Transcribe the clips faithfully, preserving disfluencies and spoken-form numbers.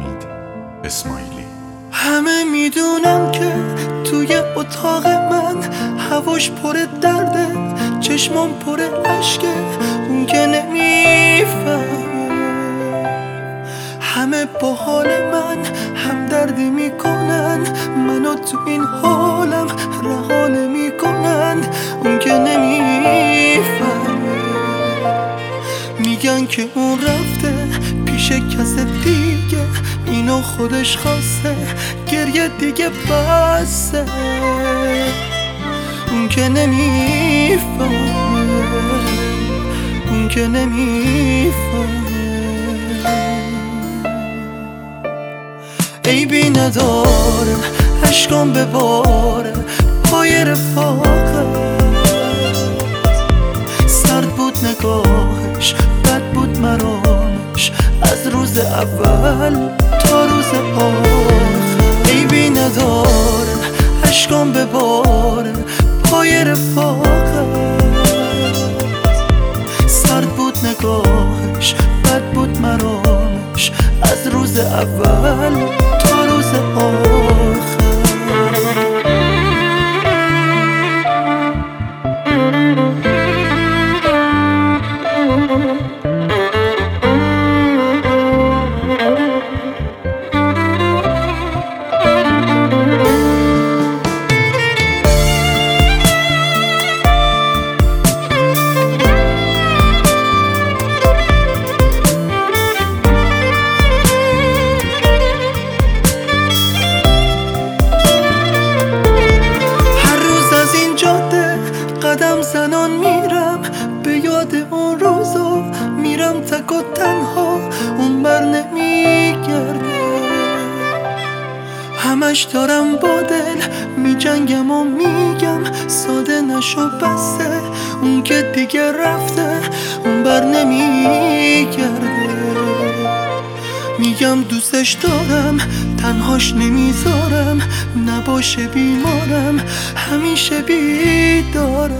امید اسماعیلی. همه میدونم که توی اتاق من هواش پر درده، چشمام پر عشقه، اون که نمیفهمه. همه با حال من همدردی میکنن، منو تو این حالم رها نمیکنن، اون که نمیفهمه. میگن که اون رفته پیش کس دیگه، اینو خودش خواسته، گریه دیگه بسه، اون که نمیفهمه، اون که نمیفهمه. عیبی نداره اشکام بباره پای رفاقت، سرد بود نگاهش، بد بود مرامش، از روز اول تا روز آخر. عیبی نداره اشکام بباره پای رفاقت، سرد بود نگاهش، بد بود مرامش، از روز اول تا روز آخر. قدم زنان میرم به یاد اون روزا، میرم تک و تنها، اون بر نمیگرده. همش دارم با دل میجنگم و میگم ساده نشو بسه، اون که دیگه رفته اون بر نمیگرده. میگم دوستش دارم تنهاش نمیذارم، نباشه بیمارم همیشه بیدارم،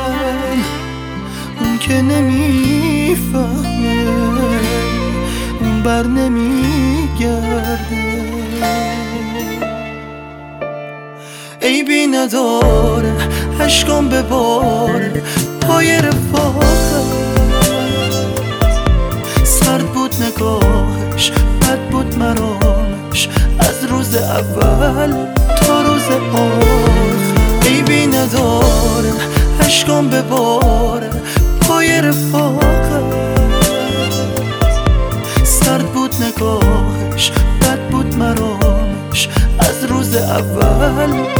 اون که نمیفهمه، اون بر نمیگرده. عیبی نداره اشکام بباره پای رفاقت، سرد بود نگاهش، بد بود مرامش، از روز اول تا روز آخر. عیبی نداره اشکام بباره پای رفاقت، سرد بود نگاهش، بد بود مرامش، از روز اول